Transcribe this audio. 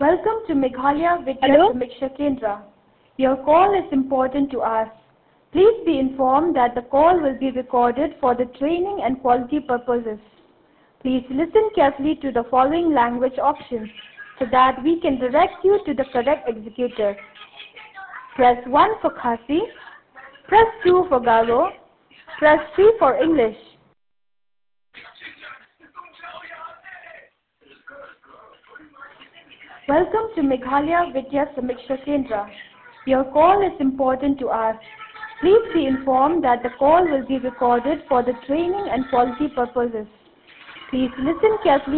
Welcome to Meghalaya Vidya Hello? Samiksha Kendra. Your call is important to us. Please be informed that the call will be recorded for the training and quality purposes. Please listen carefully to the following language options so that we can direct you to the correct executor. Press 1 for Khasi, press 2 for Garo, press 3 for English. Welcome to Meghalaya Vidya Samiksha Kendra. Your call is important to us. Please be informed that the call will be recorded for the training and quality purposes. Please listen carefully